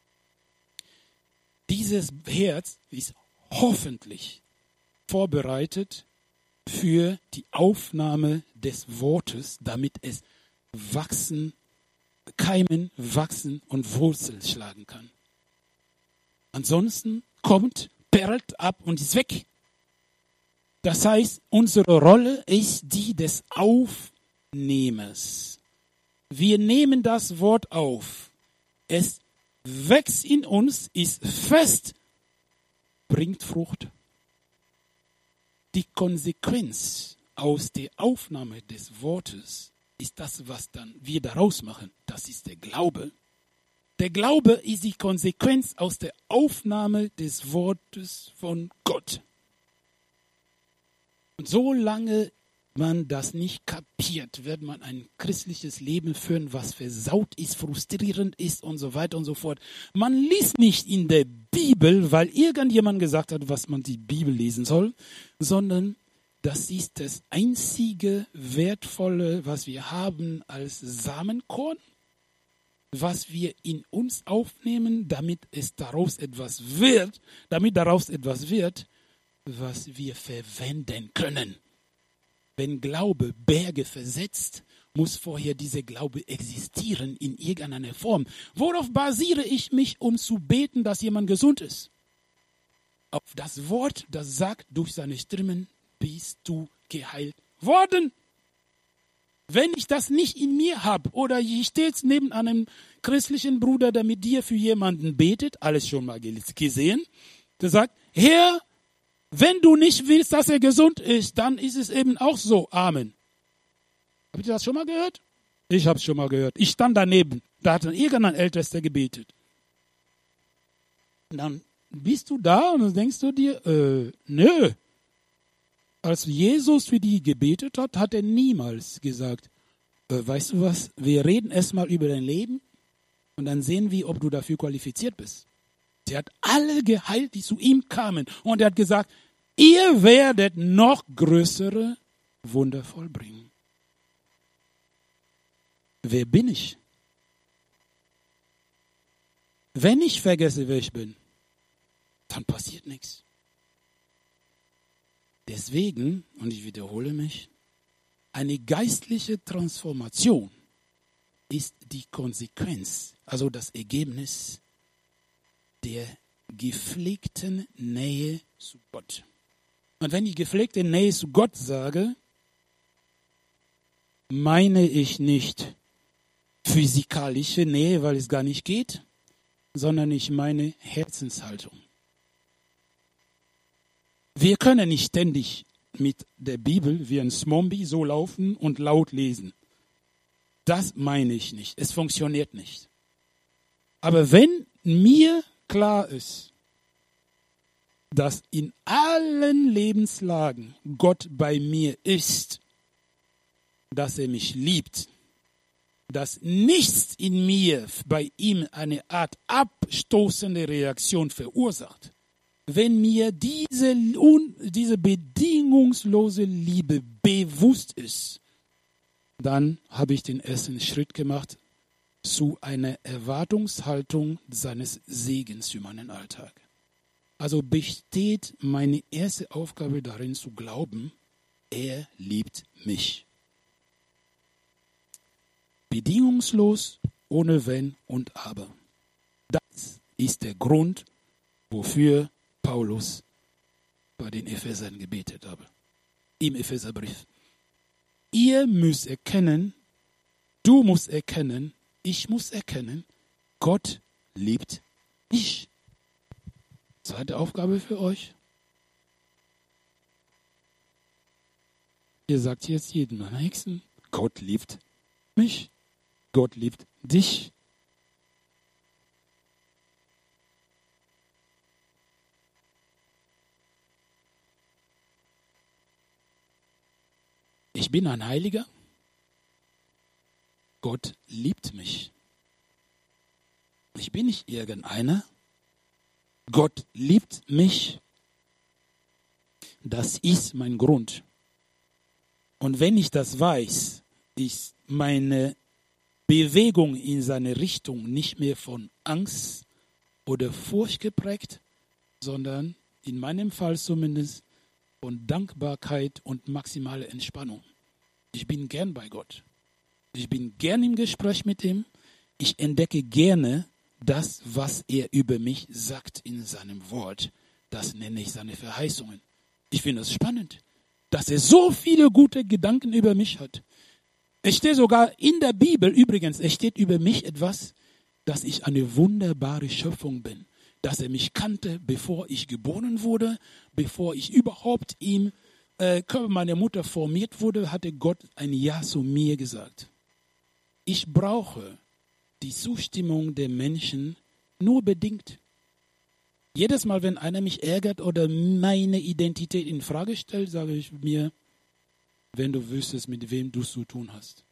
Dieses Herz ist hoffentlich vorbereitet für die Aufnahme des Wortes, damit es wachsen, keimen, wachsen und Wurzeln schlagen kann. Ansonsten kommt, perlt ab und ist weg. Das heißt, unsere Rolle ist die des Aufnehmers. Wir nehmen das Wort auf. Es wächst in uns, ist fest, bringt Frucht. Die Konsequenz aus der Aufnahme des Wortes ist das, was dann wir daraus machen. Das ist der Glaube. Der Glaube ist die Konsequenz aus der Aufnahme des Wortes von Gott. Und solange man das nicht kapiert, wird man ein christliches Leben führen, was versaut ist, frustrierend ist und so weiter und so fort. Man liest nicht in der Bibel, weil irgendjemand gesagt hat, was man die Bibel lesen soll, sondern das ist das einzige Wertvolle, was wir haben als Samenkorn, was wir in uns aufnehmen, damit es daraus etwas wird, damit daraus etwas wird, was wir verwenden können. Wenn Glaube Berge versetzt, muss vorher dieser Glaube existieren in irgendeiner Form. Worauf basiere ich mich, um zu beten, dass jemand gesund ist? auf das Wort, das sagt, durch seine Striemen bist du geheilt worden. Wenn ich das nicht in mir habe oder ich stehe jetzt neben einem christlichen Bruder, der mit dir für jemanden betet, alles schon mal gesehen, der sagt, Herr, wenn du nicht willst, dass er gesund ist, dann ist es eben auch so. Amen. Habt ihr das schon mal gehört? Ich habe es schon mal gehört. Ich stand daneben, da hat dann irgendein Ältester gebetet. Und dann bist du da und dann denkst du dir, äh, nö. Als Jesus für die gebetet hat, hat er niemals gesagt, äh, weißt du was, wir reden erstmal über dein Leben und dann sehen wir, ob du dafür qualifiziert bist. Er hat alle geheilt, die zu ihm kamen. Und er hat gesagt, ihr werdet noch größere Wunder vollbringen. Wer bin ich? Wenn ich vergesse, wer ich bin, dann passiert nichts. Deswegen, und ich wiederhole mich, eine geistliche Transformation ist die Konsequenz, also das Ergebnis der gepflegten Nähe zu Gott. Und wenn ich gepflegte Nähe zu Gott sage, meine ich nicht physikalische Nähe, weil es gar nicht geht, sondern ich meine Herzenshaltung. Wir können nicht ständig mit der Bibel wie ein Zombie so laufen und laut lesen. Das meine ich nicht. Es funktioniert nicht. Aber wenn mir klar ist, dass in allen Lebenslagen Gott bei mir ist, dass er mich liebt, dass nichts in mir bei ihm eine Art abstoßende Reaktion verursacht, wenn mir diese, diese bedingungslose Liebe bewusst ist, dann habe ich den ersten Schritt gemacht zu einer Erwartungshaltung seines Segens für meinen Alltag. Also besteht meine erste Aufgabe darin zu glauben, er liebt mich. Bedingungslos, ohne Wenn und Aber. Das ist der Grund, wofür Paulus bei den Ephesern gebetet habe. Im Epheserbrief. Ihr müsst erkennen, du musst erkennen, ich muss erkennen, Gott liebt mich. Zweite Aufgabe für euch. Ihr sagt jetzt jedem Nächsten, Gott liebt mich. Gott liebt dich. Ich bin ein Heiliger. Gott liebt mich. Ich bin nicht irgendeiner. Gott liebt mich. Das ist mein Grund. Und wenn ich das weiß, ist meine Bewegung in seine Richtung nicht mehr von Angst oder Furcht geprägt, sondern in meinem Fall zumindest von Dankbarkeit und maximaler Entspannung. Ich bin gern bei Gott. Ich bin gern im Gespräch mit ihm. Ich entdecke gerne das, was er über mich sagt in seinem Wort. Das nenne ich seine Verheißungen. Ich finde es spannend, dass er so viele gute Gedanken über mich hat. Es steht sogar in der Bibel, übrigens, es steht über mich etwas, dass ich eine wunderbare Schöpfung bin. Dass er mich kannte, bevor ich geboren wurde, bevor ich überhaupt im äh, Körper meiner Mutter formiert wurde, hatte Gott ein Ja zu mir gesagt. Ich brauche die Zustimmung der Menschen nur bedingt. Jedes Mal, wenn einer mich ärgert oder meine Identität in Frage stellt, sage ich mir, wenn du wüsstest, mit wem du es zu tun hast.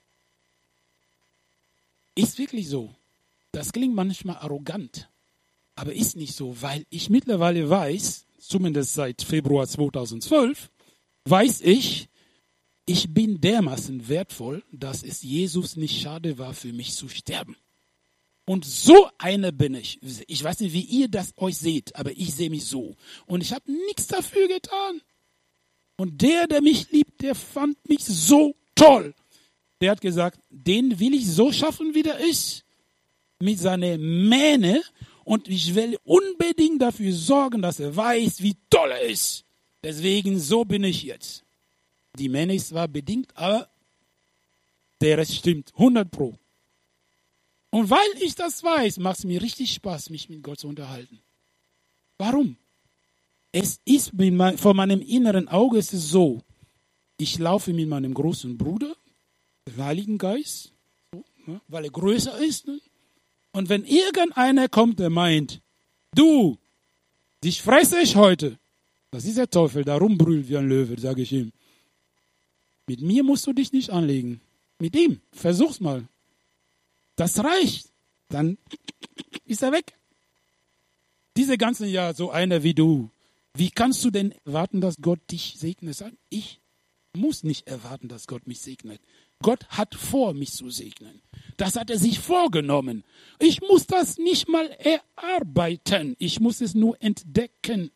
Ist wirklich so. Das klingt manchmal arrogant, aber ist nicht so, weil ich mittlerweile weiß, zumindest seit Februar zweitausendzwölf, weiß ich, ich bin dermaßen wertvoll, dass es Jesus nicht schade war, für mich zu sterben. Und so einer bin ich. Ich weiß nicht, wie ihr das euch seht, aber ich sehe mich so. Und ich habe nichts dafür getan. Und der, der mich liebt, der fand mich so toll. Der hat gesagt, den will ich so schaffen, wie der ist. Mit seiner Mähne und ich will unbedingt dafür sorgen, dass er weiß, wie toll er ist. Deswegen, so bin ich jetzt. Die Männer ist zwar bedingt, aber der Rest stimmt, hundert Pro. Und weil ich das weiß, macht es mir richtig Spaß, mich mit Gott zu unterhalten. Warum? Es ist vor meinem inneren Auge ist es so, ich laufe mit meinem großen Bruder, dem Heiligen Geist, so, ne, weil er größer ist. Ne? Und wenn irgendeiner kommt, der meint, du, dich fresse ich heute, das ist der Teufel, der rumbrüllt wie ein Löwe, sage ich ihm. Mit mir musst du dich nicht anlegen. Mit ihm, versuch's mal. Das reicht. Dann ist er weg. Diese ganzen Jahre, so einer wie du, wie kannst du denn erwarten, dass Gott dich segnet? Ich muss nicht erwarten, dass Gott mich segnet. Gott hat vor, mich zu segnen. Das hat er sich vorgenommen. Ich muss das nicht mal erarbeiten. Ich muss es nur entdecken.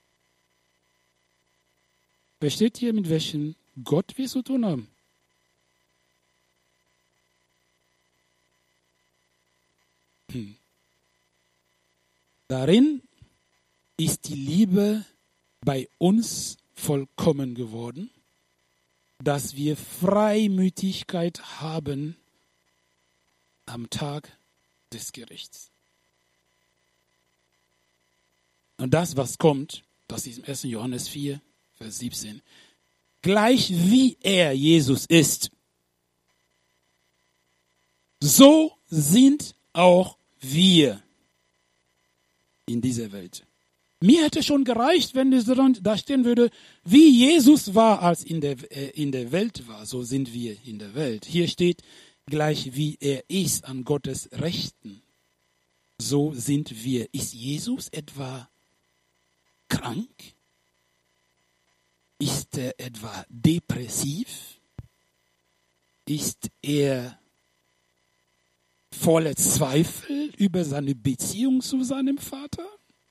Versteht ihr, mit welchem Gott wir zu tun haben? Hm. Darin ist die Liebe bei uns vollkommen geworden, dass wir Freimütigkeit haben am Tag des Gerichts. Und das, was kommt, das ist im ersten Johannes vier, Vers siebzehn. Gleich wie er, Jesus, ist, so sind auch wir in dieser Welt. Mir hätte schon gereicht, wenn es da stehen würde, wie Jesus war, als in der, äh, in der Welt war, so sind wir in der Welt. Hier steht, gleich wie er ist an Gottes Rechten, so sind wir. Ist Jesus etwa krank? Ist er etwa depressiv? Ist er voller Zweifel über seine Beziehung zu seinem Vater?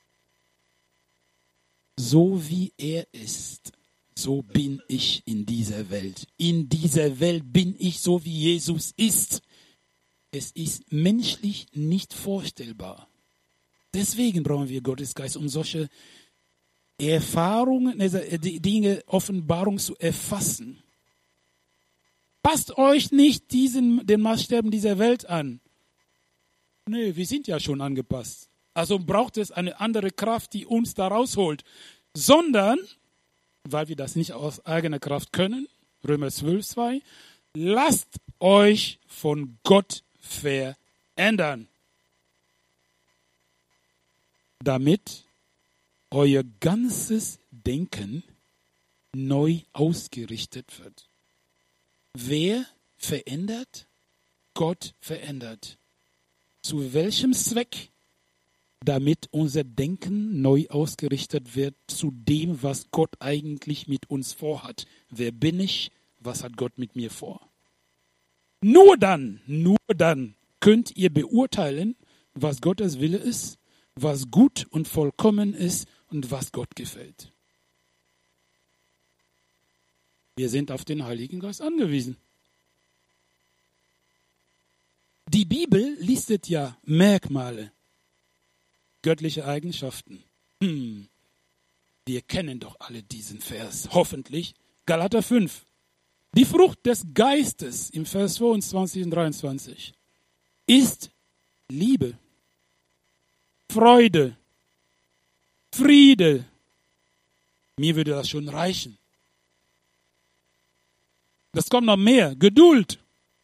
So wie er ist, so bin ich in dieser Welt. In dieser Welt bin ich so, wie Jesus ist. Es ist menschlich nicht vorstellbar. Deswegen brauchen wir Gottes Geist, um solche Erfahrungen, die Dinge, Offenbarung zu erfassen. Passt euch nicht diesen, den Maßstäben dieser Welt an. Nee, wir sind ja schon angepasst. Also braucht es eine andere Kraft, die uns da rausholt. Sondern, weil wir das nicht aus eigener Kraft können, Römer zwölf, zwei, lasst euch von Gott verändern, damit euer ganzes Denken neu ausgerichtet wird. Wer verändert? Gott verändert. Zu welchem Zweck? Damit unser Denken neu ausgerichtet wird zu dem, was Gott eigentlich mit uns vorhat. Wer bin ich? Was hat Gott mit mir vor? Nur dann, nur dann könnt ihr beurteilen, was Gottes Wille ist, was gut und vollkommen ist und was Gott gefällt. Wir sind auf den Heiligen Geist angewiesen. Die Bibel listet ja Merkmale, göttliche Eigenschaften. Hm. Wir kennen doch alle diesen Vers, hoffentlich. Galater fünf. Die Frucht des Geistes im Vers zweiundzwanzig und dreiundzwanzig ist Liebe, Freude, Friede. Mir würde das schon reichen. Das kommt noch mehr. Geduld,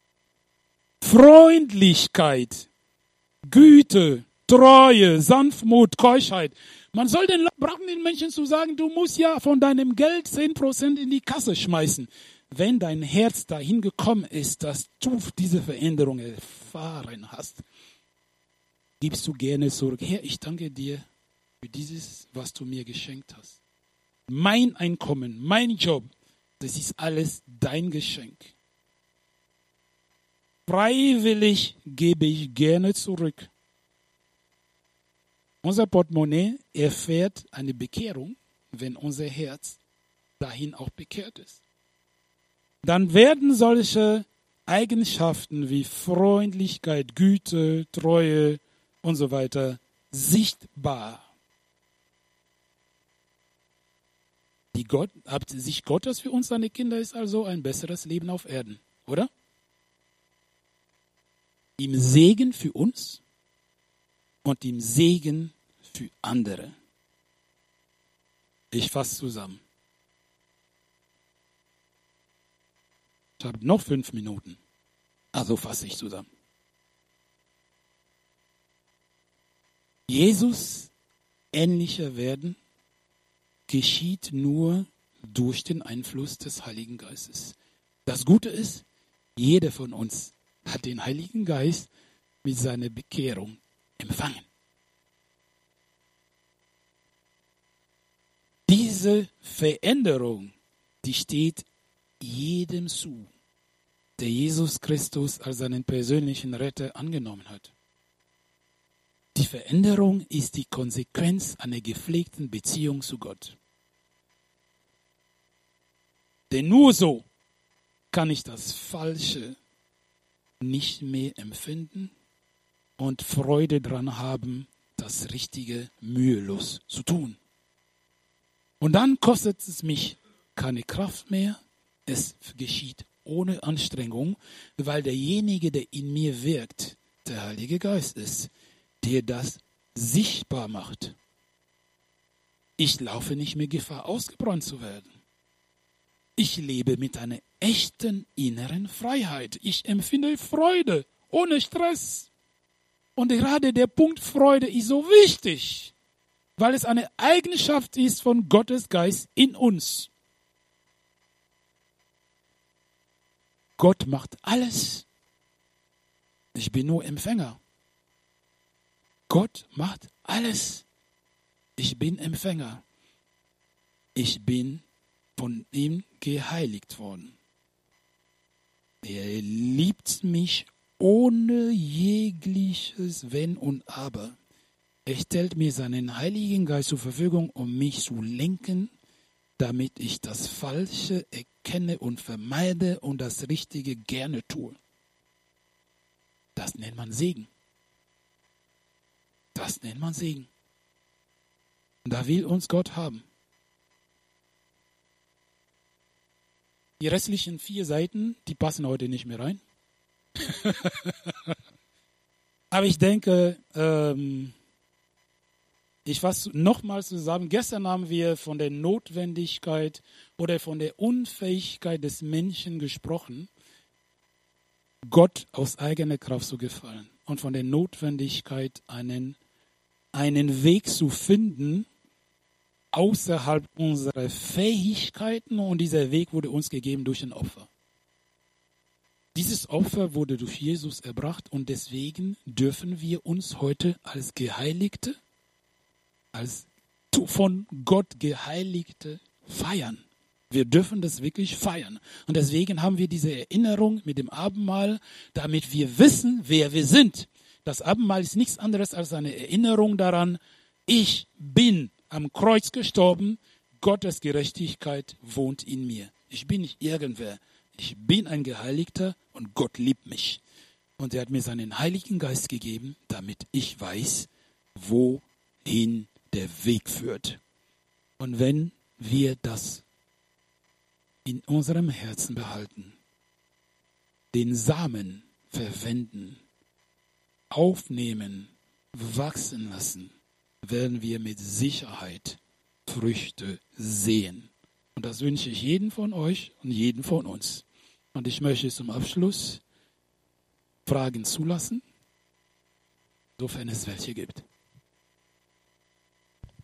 Freundlichkeit, Güte, Treue, Sanftmut, Keuschheit. Man soll den, brauchen den Menschen zu sagen, du musst ja von deinem Geld zehn Prozent in die Kasse schmeißen. Wenn dein Herz dahin gekommen ist, dass du diese Veränderung erfahren hast, gibst du gerne zurück. Herr, ich danke dir für dieses, was du mir geschenkt hast. Mein Einkommen, mein Job, das ist alles dein Geschenk. Freiwillig gebe ich gerne zurück. Unser Portemonnaie erfährt eine Bekehrung, wenn unser Herz dahin auch bekehrt ist. Dann werden solche Eigenschaften wie Freundlichkeit, Güte, Treue und so weiter sichtbar. Die Gott, Absicht Gottes für uns, seine Kinder, ist also ein besseres Leben auf Erden, oder? Im Segen für uns und im Segen für andere. Ich fasse zusammen. Ich habe noch fünf Minuten. Also fasse ich zusammen. Jesus ähnlicher werden geschieht nur durch den Einfluss des Heiligen Geistes. Das Gute ist, jeder von uns hat den Heiligen Geist mit seiner Bekehrung empfangen. Diese Veränderung, die steht jedem zu, der Jesus Christus als seinen persönlichen Retter angenommen hat. Die Veränderung ist die Konsequenz einer gepflegten Beziehung zu Gott. Denn nur so kann ich das Falsche nicht mehr empfinden und Freude daran haben, das Richtige mühelos zu tun. Und dann kostet es mich keine Kraft mehr. Es geschieht ohne Anstrengung, weil derjenige, der in mir wirkt, der Heilige Geist ist, der das sichtbar macht. Ich laufe nicht mehr Gefahr, ausgebrannt zu werden. Ich lebe mit einer echten inneren Freiheit. Ich empfinde Freude ohne Stress. Und gerade der Punkt Freude ist so wichtig, weil es eine Eigenschaft ist von Gottes Geist in uns. Gott macht alles. Ich bin nur Empfänger. Gott macht alles. Ich bin Empfänger. Ich bin von ihm geheiligt worden. Er liebt mich ohne jegliches Wenn und Aber. Er stellt mir seinen Heiligen Geist zur Verfügung, um mich zu lenken, damit ich das Falsche erkenne und vermeide und das Richtige gerne tue. Das nennt man Segen. Das nennt man Segen. Und da will uns Gott haben. Die restlichen vier Seiten, die passen heute nicht mehr rein. Aber ich denke, ähm, ich fasse nochmal zusammen. Gestern haben wir von der Notwendigkeit oder von der Unfähigkeit des Menschen gesprochen, Gott aus eigener Kraft zu gefallen. Und von der Notwendigkeit, einen, einen Weg zu finden, außerhalb unserer Fähigkeiten, und dieser Weg wurde uns gegeben durch ein Opfer. Dieses Opfer wurde durch Jesus erbracht und deswegen dürfen wir uns heute als Geheiligte, als von Gott Geheiligte feiern. Wir dürfen das wirklich feiern. Und deswegen haben wir diese Erinnerung mit dem Abendmahl, damit wir wissen, wer wir sind. Das Abendmahl ist nichts anderes als eine Erinnerung daran, ich bin am Kreuz gestorben, Gottes Gerechtigkeit wohnt in mir. Ich bin nicht irgendwer. Ich bin ein Geheiligter und Gott liebt mich. Und er hat mir seinen Heiligen Geist gegeben, damit ich weiß, wohin der Weg führt. Und wenn wir das in unserem Herzen behalten, den Samen verwenden, aufnehmen, wachsen lassen, werden wir mit Sicherheit Früchte sehen. Und das wünsche ich jedem von euch und jedem von uns. Und ich möchte zum Abschluss Fragen zulassen, sofern es welche gibt.